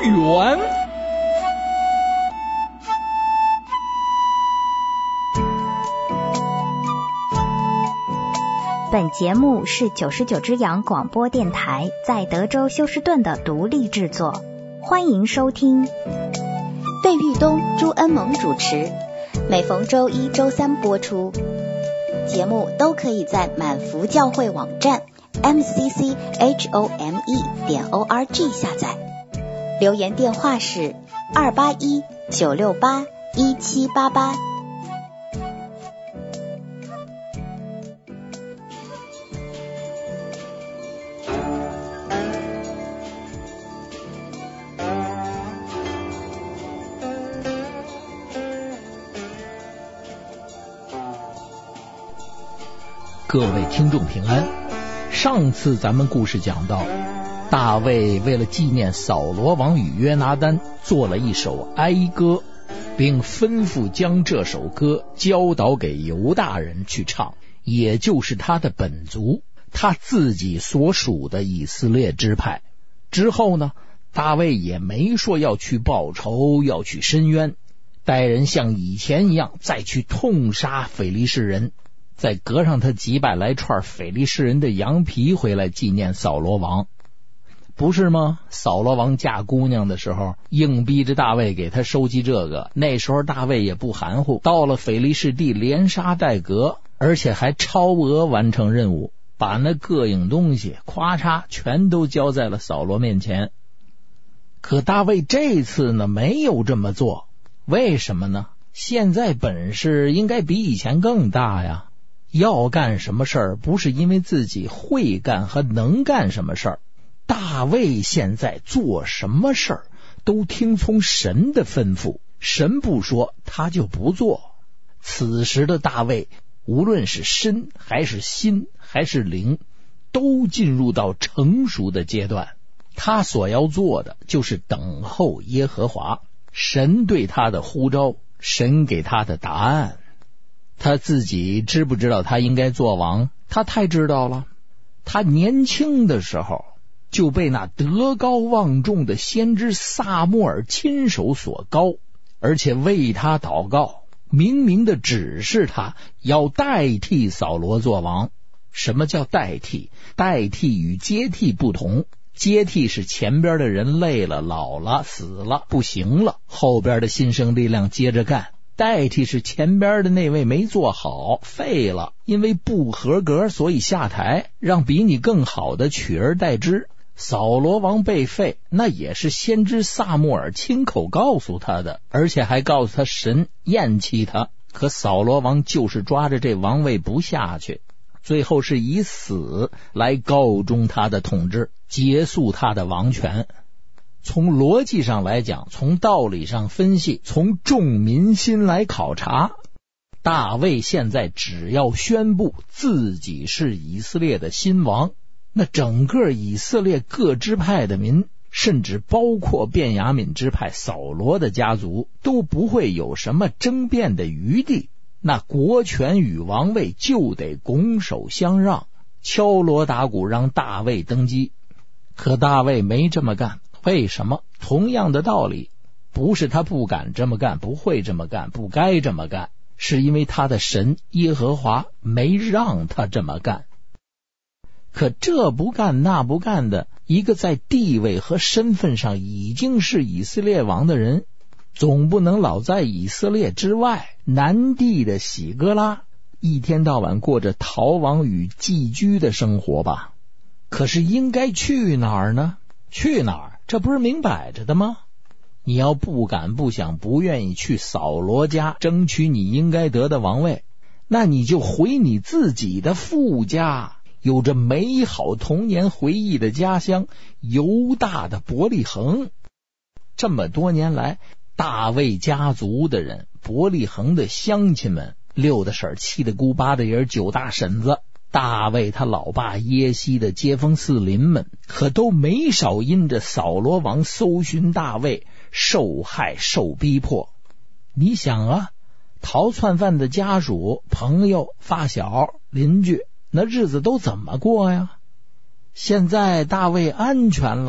园。 本节目是99只羊广播电台在德州休斯顿的独立制作，欢迎收听。 费玉东、朱恩萌主持，每逢周一、周三播出。节目都可以在满福教会网站 mcchome.org 下载。留言电话是281-968-1788。 各位听众平安。上次咱们故事讲到，大卫为了纪念扫罗王与约拿单，做了一首哀歌，并吩咐将这首歌教导给犹大人去唱，也就是他的本族，他自己所属的以色列支派。之后呢，大卫也没说要去报仇，要去申冤，带人像以前一样再去痛杀非利士人，再革上他几百来串非利士人的羊皮回来纪念扫罗王。不是吗？扫罗王嫁姑娘的时候硬逼着大卫给他收集这个，那时候大卫也不含糊，到了非利士地连杀带革，而且还超额完成任务，把那膈应东西咵嚓全都交在了扫罗面前。可大卫这次呢没有这么做，为什么呢？现在本事应该比以前更大呀，要干什么事儿不是因为自己会干和能干什么事儿，大卫现在做什么事儿都听从神的吩咐，神不说他就不做。此时的大卫无论是身还是心还是灵都进入到成熟的阶段，他所要做的就是等候耶和华，神对他的呼召，神给他的答案。他自己知不知道他应该做王？他太知道了。他年轻的时候就被那德高望重的先知撒母耳亲手所膏，而且为他祷告，明明的指示他要代替扫罗做王。什么叫代替？代替与接替不同，接替是前边的人累了、老了、死了、不行了，后边的新生力量接着干。代替是前边的那位没做好，废了，因为不合格所以下台，让比你更好的取而代之。扫罗王被废，那也是先知撒母耳亲口告诉他的，而且还告诉他神厌弃他。可扫罗王就是抓着这王位不下去，最后是以死来告终他的统治，结束他的王权。从逻辑上来讲，从道理上分析，从众民心来考察，大卫现在只要宣布自己是以色列的新王，那整个以色列各支派的民，甚至包括便雅悯支派扫罗的家族，都不会有什么争辩的余地，那国权与王位就得拱手相让，敲锣打鼓让大卫登基。可大卫没这么干，为什么？同样的道理，不是他不敢这么干，不会这么干，不该这么干，是因为他的神耶和华没让他这么干。可这不干那不干的，一个在地位和身份上已经是以色列王的人，总不能老在以色列之外南地的喜哥拉一天到晚过着逃亡与寄居的生活吧。可是应该去哪儿呢？去哪儿？这不是明摆着的吗？你要不敢不想不愿意去扫罗家争取你应该得的王位，那你就回你自己的父家，有着美好童年回忆的家乡犹大的伯利恒。这么多年来，大卫家族的人，伯利恒的乡亲们，六的婶七的姑八的爷九大婶子，大卫他老爸耶西的街坊四邻们，可都没少因着扫罗王搜寻大卫受害受逼迫。你想啊，逃窜犯的家属、朋友、发小、邻居，那日子都怎么过呀？现在大卫安全了，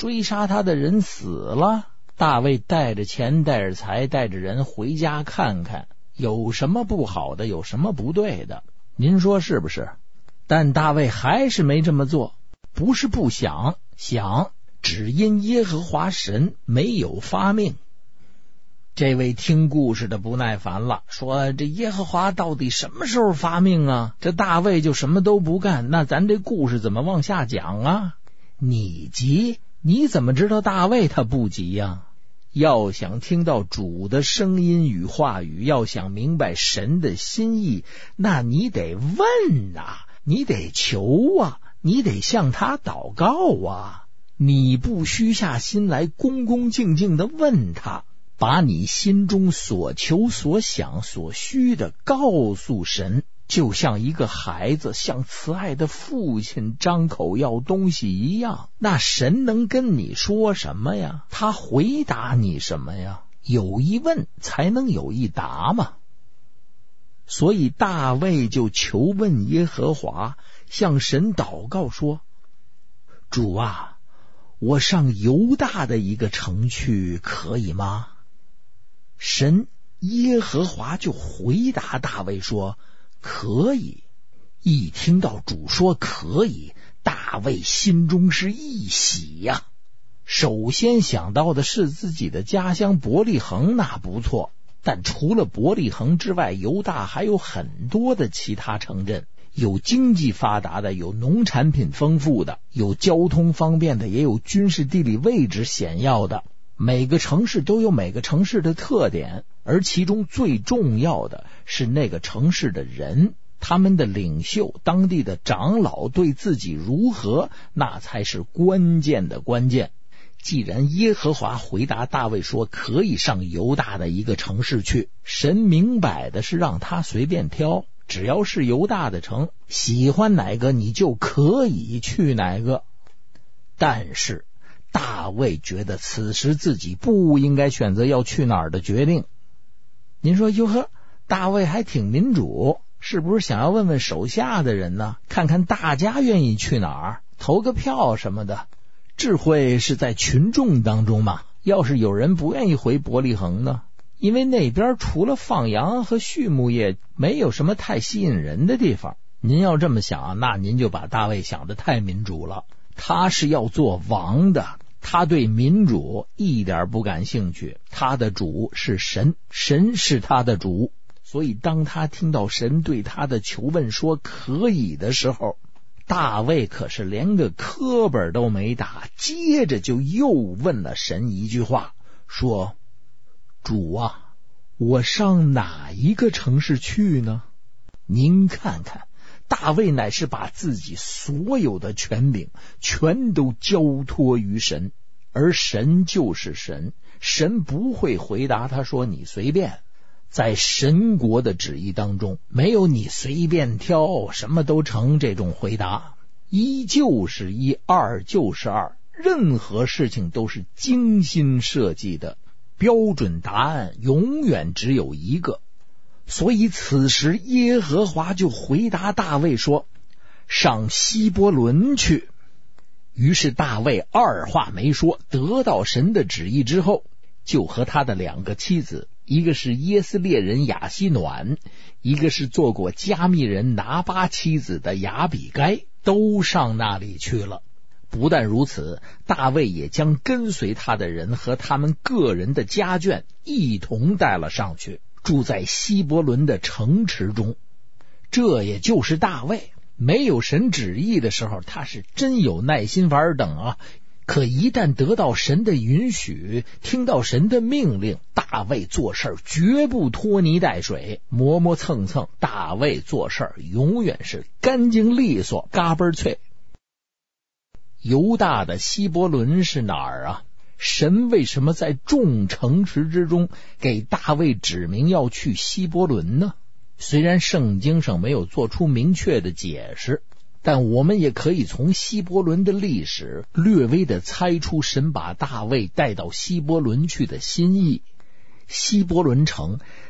追杀他的人死了，大卫带着钱带着财带着人回家看看，有什么不好的，有什么不对的，您说是不是？但大卫还是没这么做，不是不想，想，只因耶和华神没有发命。这位听故事的不耐烦了，说这耶和华到底什么时候发命啊？这大卫就什么都不干，那咱这故事怎么往下讲啊？你急，你怎么知道大卫他不急呀？要想听到主的声音与话语，要想明白神的心意，那你得问啊，你得求啊，你得向他祷告啊。你不虚下心来，恭恭敬敬地问他，把你心中所求所想所需的告诉神，就像一个孩子向慈爱的父亲张口要东西一样。那神能跟你说什么呀？他回答你什么呀？有一问才能有一答嘛。所以大卫就求问耶和华，向神祷告说，主啊，我上犹大的一个城去可以吗？神耶和华就回答大卫说，可以。一听到主说可以，大卫心中是一喜呀。首先想到的是自己的家乡伯利恒，那不错，但除了伯利恒之外，犹大还有很多的其他城镇，有经济发达的，有农产品丰富的，有交通方便的，也有军事地理位置险要的。每个城市都有每个城市的特点，而其中最重要的是那个城市的人，他们的领袖，当地的长老对自己如何，那才是关键的关键。既然耶和华回答大卫说可以上犹大的一个城市去，神明摆的是让他随便挑，只要是犹大的城，喜欢哪个你就可以去哪个。但是大卫觉得此时自己不应该选择要去哪儿的决定。您说哟呵，大卫还挺民主，是不是想要问问手下的人呢？看看大家愿意去哪儿，投个票什么的。智慧是在群众当中嘛。要是有人不愿意回伯利恒呢？因为那边除了放羊和畜牧业，没有什么太吸引人的地方。您要这么想，那您就把大卫想得太民主了。他是要做王的，他对民主一点不感兴趣，他的主是神，神是他的主。所以当他听到神对他的求问说可以的时候，大卫可是连个磕本都没打，接着就又问了神一句话，说，主啊，我上哪一个城市去呢？您看看，大卫乃是把自己所有的权柄全都交托于神，而神就是神，神不会回答他说你随便。在神国的旨意当中，没有你随便挑什么都成这种回答，一就是一，二就是二，任何事情都是精心设计的，标准答案永远只有一个。所以此时耶和华就回答大卫说，上希伯伦去。于是大卫二话没说，得到神的旨意之后，就和他的两个妻子，一个是耶斯列人亚希暖，一个是做过加密人拿巴妻子的亚比该，都上那里去了。不但如此，大卫也将跟随他的人和他们个人的家眷一同带了上去，住在希伯伦的城池中。这也就是大卫没有神旨意的时候，他是真有耐心玩等啊。可一旦得到神的允许，听到神的命令，大卫做事绝不拖泥带水，磨磨蹭蹭。大卫做事永远是干净利索，嘎嘣脆。犹大的希伯伦是哪儿啊？神为什么在众城池之中给大卫指明要去希伯伦呢？虽然圣经上没有做出明确的解释，但我们也可以从希伯伦的历史略微的猜出神把大卫带到希伯伦去的心意。希伯伦城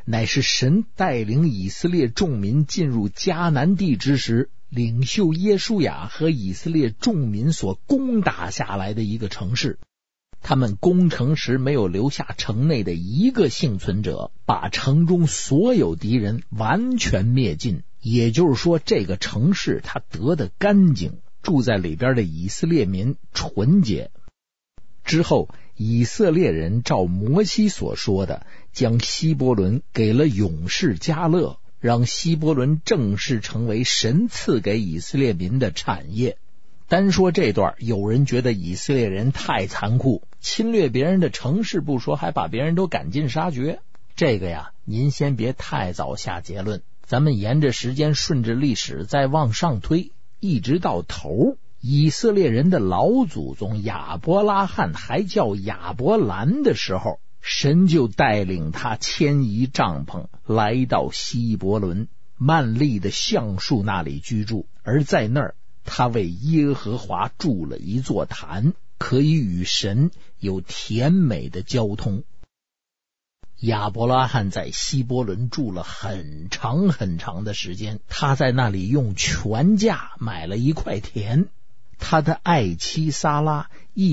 乃是神带领以色列众民进入迦南地之时，领袖耶书亚和以色列众民所攻打下来的一个城市。他们攻城时没有留下城内的一个幸存者，把城中所有敌人完全灭尽。也就是说，这个城市它得的干净，住在里边的以色列民纯洁。之后以色列人照摩西所说的，将希伯伦给了勇士迦勒，让希伯伦正式成为神赐给以色列民的产业。单说这段，有人觉得以色列人太残酷，侵略别人的城市不说，还把别人都赶尽杀绝。这个呀，您先别太早下结论，咱们沿着时间顺着历史再往上推，一直到头。以色列人的老祖宗亚伯拉罕还叫亚伯兰的时候，神就带领他迁移帐篷来到希伯伦曼利的橡树那里居住，而在那儿他为耶和华筑了一座坛，可以与神有甜美的交通。亚伯拉罕在希伯伦住了很长很长的时间，他在那里用全价买了一块田。他的爱妻撒拉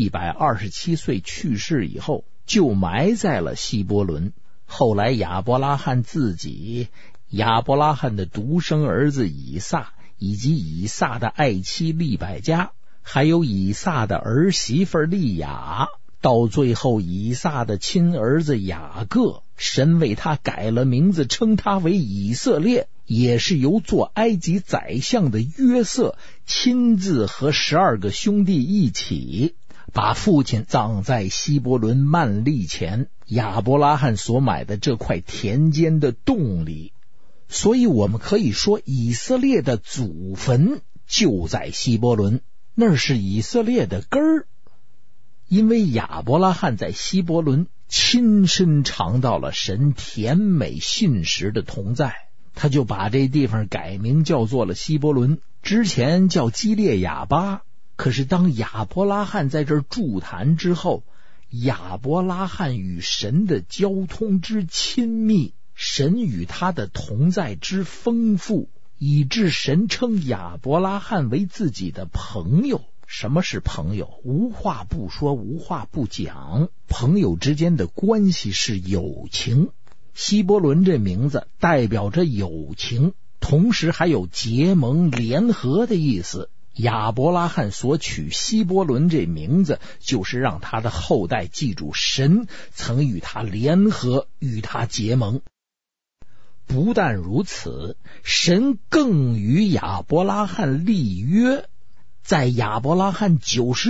127岁去世以后，就埋在了希伯伦。后来亚伯拉罕自己、亚伯拉罕的独生儿子以撒，以及以撒的爱妻利百加，还有以撒的儿媳妇利亚，到最后以撒的亲儿子雅各，神为他改了名字，称他为以色列，也是由做埃及宰相的约瑟亲自和12个兄弟一起把父亲葬在希伯伦曼利前亚伯拉罕所买的这块田间的洞里。所以我们可以说，以色列的祖坟就在希伯伦，那是以色列的根儿。因为亚伯拉罕在希伯伦亲身尝到了神甜美信实的同在，他就把这地方改名叫做了希伯伦，之前叫基列亚巴。可是当亚伯拉罕在这儿筑坛之后，亚伯拉罕与神的交通之亲密，神与他的同在之丰富，以致神称亚伯拉罕为自己的朋友。什么是朋友？无话不说，无话不讲，朋友之间的关系是友情。希伯伦这名字代表着友情，同时还有结盟联合的意思。亚伯拉罕所取希伯伦这名字，就是让他的后代记住神曾与他联合，与他结盟。不但如此，神更与亚伯拉罕立约。在亚伯拉罕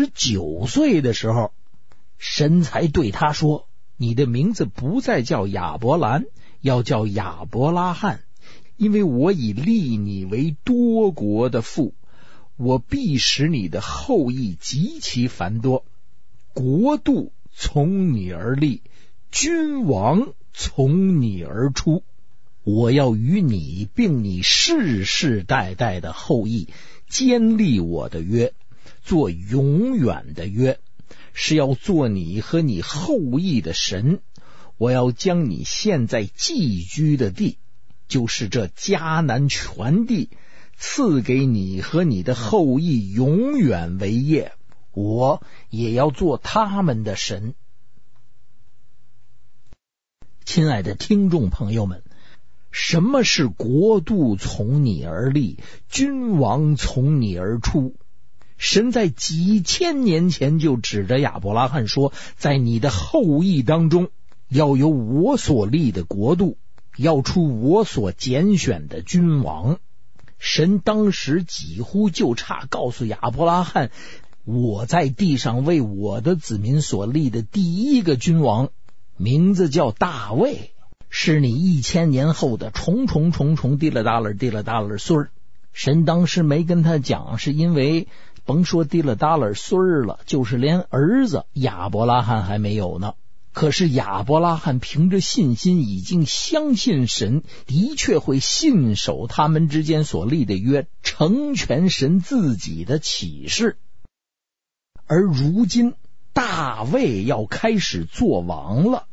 99岁的时候，神才对他说，你的名字不再叫亚伯兰，要叫亚伯拉罕，因为我已立你为多国的父，我必使你的后裔极其繁多，国度从你而立，君王从你而出，我要与你并你世世代代的后裔坚立我的约，做永远的约，是要做你和你后裔的神。我要将你现在寄居的地，就是这迦南全地，赐给你和你的后裔永远为业，我也要做他们的神。亲爱的听众朋友们，什么是国度从你而立，君王从你而出？神在几千年前就指着亚伯拉罕说，在你的后裔当中要有我所立的国度，要出我所拣选的君王。神当时几乎就差告诉亚伯拉罕，我在地上为我的子民所立的第一个君王，名字叫大卫，是你1000年后的重滴了达了孙儿。神当时没跟他讲，是因为甭说滴了达了孙儿了，就是连儿子亚伯拉罕还没有呢。可是亚伯拉罕凭着信心已经相信神的确会信守他们之间所立的约，成全神自己的启示。而如今大卫要开始做王了，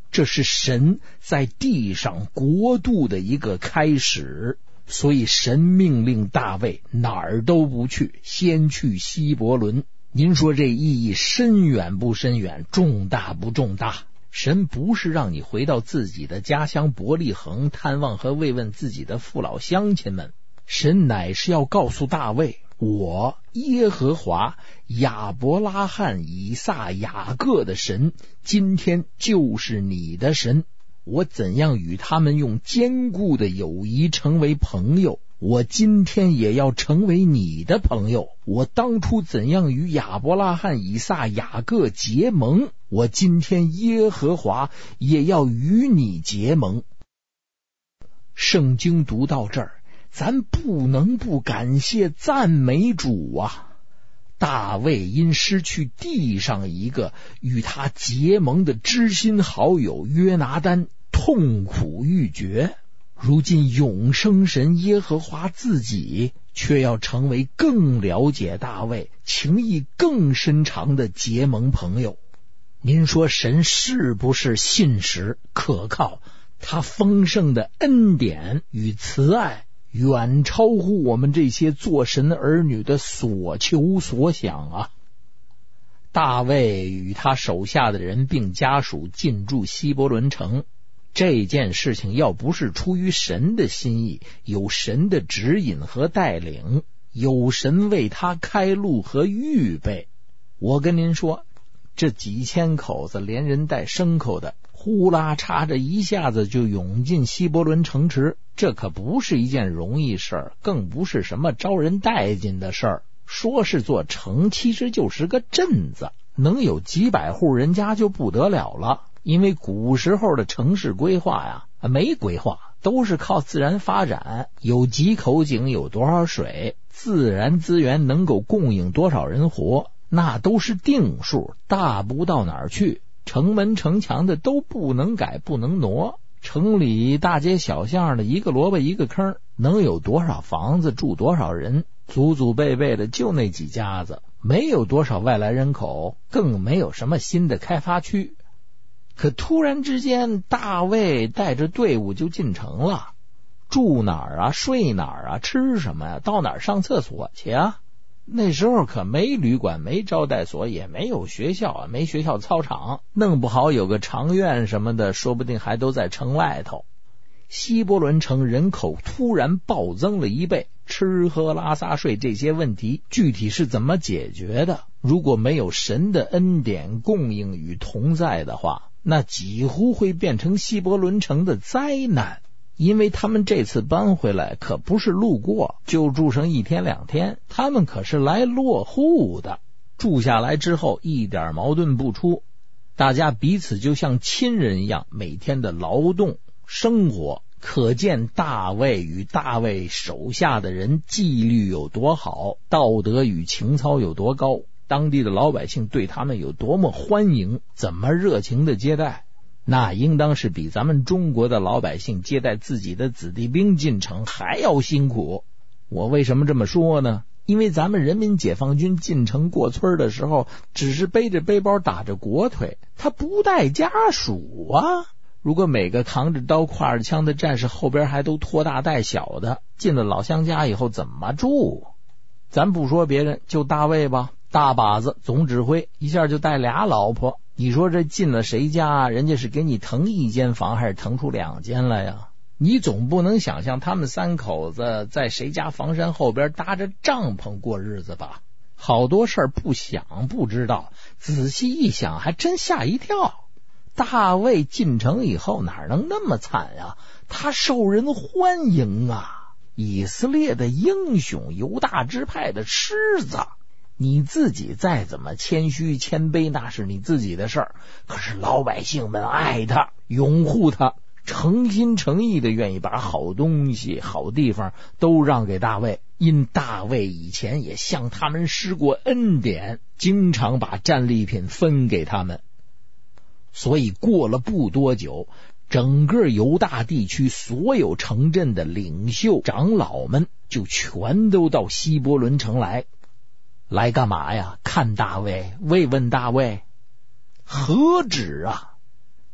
这是神在地上国度的一个开始。所以神命令大卫哪儿都不去，先去希伯伦。您说这意义深远不深远，重大不重大？神不是让你回到自己的家乡伯利恒探望和慰问自己的父老乡亲们，神乃是要告诉大卫，我耶和华亚伯拉罕以撒雅各的神今天就是你的神。我怎样与他们用坚固的友谊成为朋友，我今天也要成为你的朋友。我当初怎样与亚伯拉罕以撒雅各结盟，我今天耶和华也要与你结盟。圣经读到这儿，咱不能不感谢赞美主啊！大卫因失去地上一个与他结盟的知心好友约拿单，痛苦欲绝。如今永生神耶和华自己却要成为更了解大卫、情谊更深长的结盟朋友。您说神是不是信实可靠？他丰盛的恩典与慈爱远超乎我们这些做神儿女的所求所想啊！大卫与他手下的人并家属进驻希伯伦城，这件事情要不是出于神的心意，有神的指引和带领，有神为他开路和预备，我跟您说，这几千口子连人带牲口的呼啦叉着一下子就涌进希伯伦城池，这可不是一件容易事儿，更不是什么招人待见的事儿。说是座城，其实就是个镇子，能有几百户人家就不得了了。因为古时候的城市规划呀，没规划，都是靠自然发展，有几口井，有多少水，自然资源能够供应多少人活，那都是定数，大不到哪儿去。城门城墙的都不能改，不能挪，城里大街小巷的一个萝卜一个坑，能有多少房子住多少人，祖祖辈辈的就那几家子，没有多少外来人口，更没有什么新的开发区。可突然之间，大卫带着队伍就进城了，住哪儿啊，睡哪儿啊，吃什么呀，到哪儿上厕所去啊？那时候可没旅馆，没招待所，也没有学校啊，没学校操场，弄不好有个长院什么的，说不定还都在城外头。希伯伦城人口突然暴增了1倍，吃喝拉撒睡这些问题具体是怎么解决的？如果没有神的恩典供应与同在的话，那几乎会变成希伯伦城的灾难。因为他们这次搬回来可不是路过，就住上1天2天，他们可是来落户的。住下来之后一点矛盾不出，大家彼此就像亲人一样，每天的劳动生活，可见大卫与大卫手下的人纪律有多好，道德与情操有多高，当地的老百姓对他们有多么欢迎，怎么热情的接待，那应当是比咱们中国的老百姓接待自己的子弟兵进城还要辛苦。我为什么这么说呢？因为咱们人民解放军进城过村的时候，只是背着背包打着国腿，他不带家属啊。如果每个扛着刀挎着枪的战士后边还都拖大带小的，进了老乡家以后怎么住？咱不说别人，就大卫吧，大把子总指挥，一下就带2老婆，你说这进了谁家，人家是给你腾1间房还是腾出2间来呀？你总不能想象他们3口子在谁家房山后边搭着帐篷过日子吧？好多事儿不想不知道，仔细一想还真吓一跳。大卫进城以后哪能那么惨呀？他受人欢迎啊，以色列的英雄，犹大支派的狮子。你自己再怎么谦虚谦卑，那是你自己的事儿，可是老百姓们爱他，拥护他，诚心诚意的愿意把好东西好地方都让给大卫，因大卫以前也向他们施过恩典，经常把战利品分给他们。所以过了不多久，整个犹大地区所有城镇的领袖长老们就全都到希伯伦城来干嘛呀？看大卫，慰问大卫。何止啊，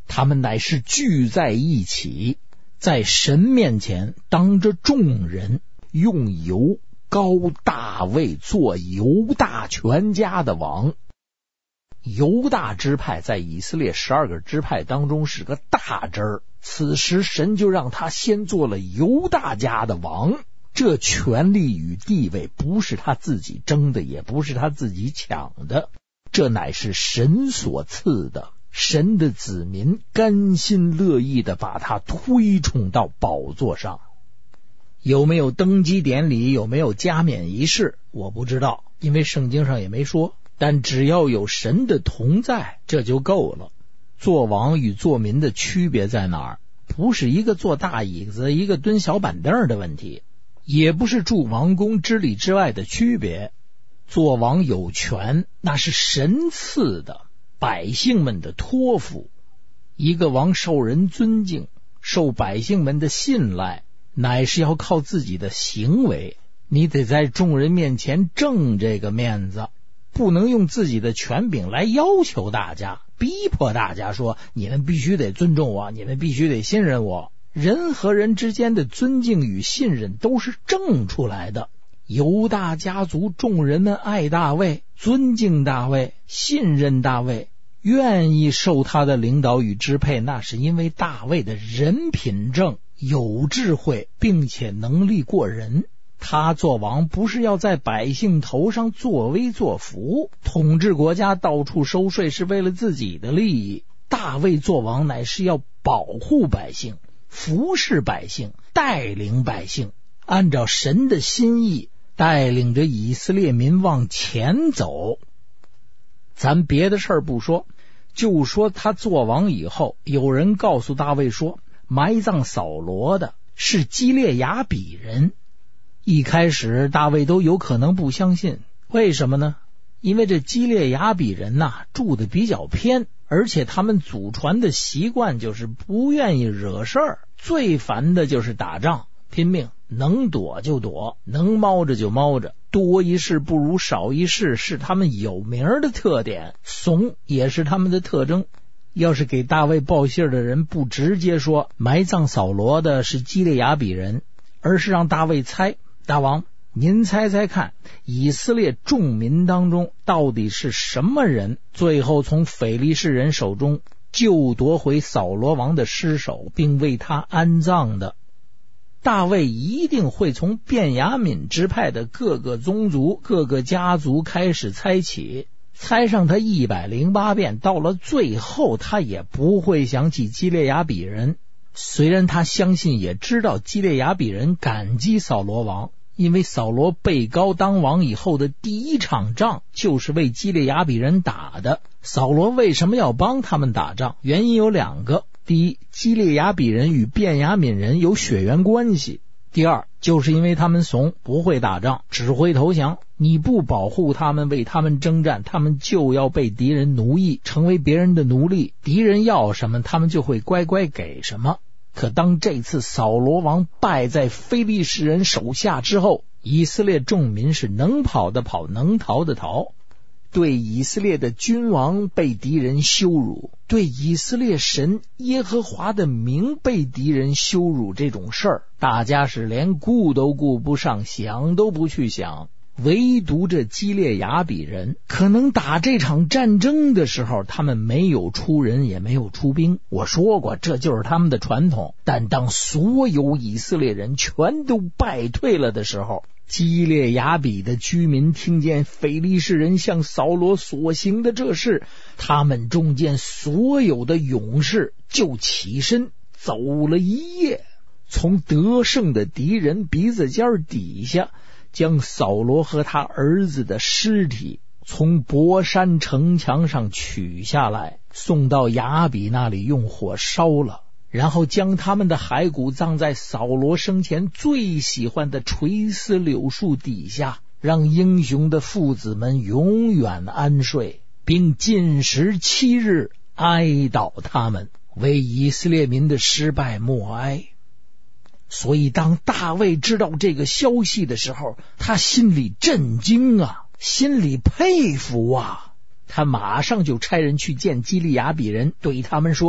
他们乃是聚在一起，在神面前当着众人用油膏大卫做犹大全家的王。犹大支派在以色列12个支派当中是个大支儿，此时神就让他先做了犹大家的王。这权力与地位不是他自己争的，也不是他自己抢的，这乃是神所赐的。神的子民甘心乐意地把他推崇到宝座上。有没有登基典礼，有没有加冕仪式，我不知道，因为圣经上也没说，但只要有神的同在，这就够了。做王与做民的区别在哪儿？不是一个坐大椅子，一个蹲小板凳的问题，也不是住王宫之里之外的区别。做王有权，那是神赐的，百姓们的托付。一个王受人尊敬，受百姓们的信赖，乃是要靠自己的行为。你得在众人面前挣这个面子，不能用自己的权柄来要求大家，逼迫大家说你们必须得尊重我，你们必须得信任我。人和人之间的尊敬与信任都是挣出来的。犹大家族众人们爱大卫，尊敬大卫，信任大卫，愿意受他的领导与支配，那是因为大卫的人品正，有智慧，并且能力过人。他做王不是要在百姓头上作威作福，统治国家到处收税是为了自己的利益。大卫做王乃是要保护百姓，服侍百姓，带领百姓，按照神的心意带领着以色列民往前走。咱别的事儿不说，就说他做王以后，有人告诉大卫说，埋葬扫罗的是基列雅比人。一开始大卫都有可能不相信，为什么呢？因为这基列雅比人住的比较偏，而且他们祖传的习惯就是不愿意惹事儿，最烦的就是打仗拼命，能躲就躲，能猫着就猫着，多一事不如少一事是他们有名的特点，怂也是他们的特征。要是给大卫报信的人不直接说埋葬扫罗的是基列雅比人，而是让大卫猜，大王您猜猜看，以色列众民当中到底是什么人最后从非利士人手中救夺回扫罗王的尸首，并为他安葬的？大卫一定会从便雅悯支派的各个宗族、各个家族开始猜起，猜上他108遍，到了最后他也不会想起基列雅比人。虽然他相信也知道基列雅比人感激扫罗王，因为扫罗被膏当王以后的第一场仗就是为基列雅比人打的。扫罗为什么要帮他们打仗？原因有2个。第一，基列雅比人与便雅悯人有血缘关系。第二，就是因为他们怂，不会打仗，只会投降。你不保护他们，为他们征战，他们就要被敌人奴役，成为别人的奴隶。敌人要什么，他们就会乖乖给什么。可当这次扫罗王败在非利士人手下之后，以色列众民是能跑的跑，能逃的逃。对以色列的君王被敌人羞辱，对以色列神耶和华的名被敌人羞辱，这种事儿大家是连顾都顾不上，想都不去想。唯独这基列雅比人，可能打这场战争的时候他们没有出人，也没有出兵，我说过这就是他们的传统。但当所有以色列人全都败退了的时候，基列雅比的居民听见非利士人向扫罗所行的这事，他们中间所有的勇士就起身走了一夜，从得胜的敌人鼻子尖底下将扫罗和他儿子的尸体从伯山城墙上取下来，送到雅比那里用火烧了，然后将他们的骸骨葬在扫罗生前最喜欢的垂丝柳树底下，让英雄的父子们永远安睡，并禁食7日哀悼他们，为以色列民的失败默哀。所以当大卫知道这个消息的时候，他心里震惊啊，心里佩服啊。他马上就差人去见基利雅比人，对他们说，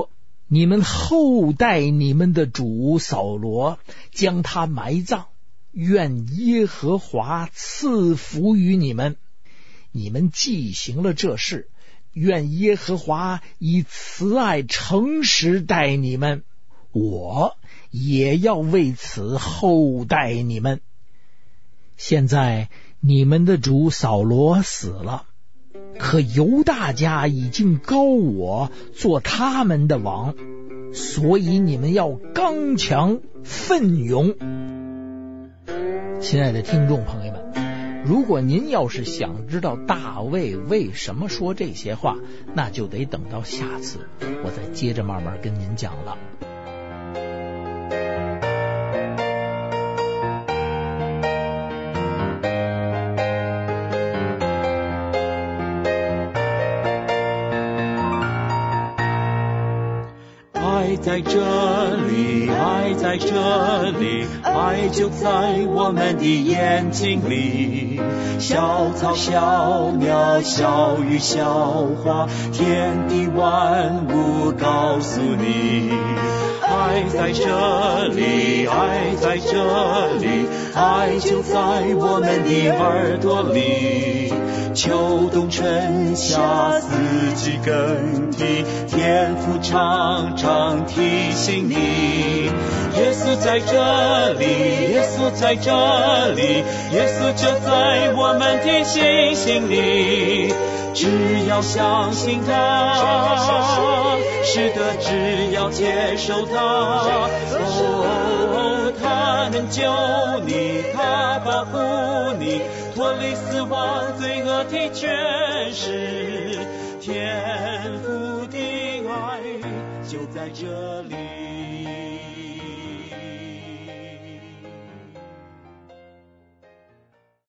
你们厚待你们的主扫罗，将他埋葬，愿耶和华赐福于你们。你们既行了这事，愿耶和华以慈爱诚实待你们，我也要为此厚待你们。现在你们的主扫罗死了，可犹大家已经膏我做他们的王，所以你们要刚强奋勇。亲爱的听众朋友们，如果您要是想知道大卫为什么说这些话，那就得等到下次我再接着慢慢跟您讲了。 爱在这里，爱在这里，爱就在我们的眼睛里。小草小鸟小鱼小花，天地万物告诉你，爱在这里，爱在这里，爱就在我们的耳朵里。秋冬春夏四季更替，天父常常提醒你，耶稣在这里，耶稣在这里，耶稣就在我们的心里。只要相信他，是的，只要接受他，他能救你，他保护你，脱离死亡罪恶的权势，天父的爱就在这里。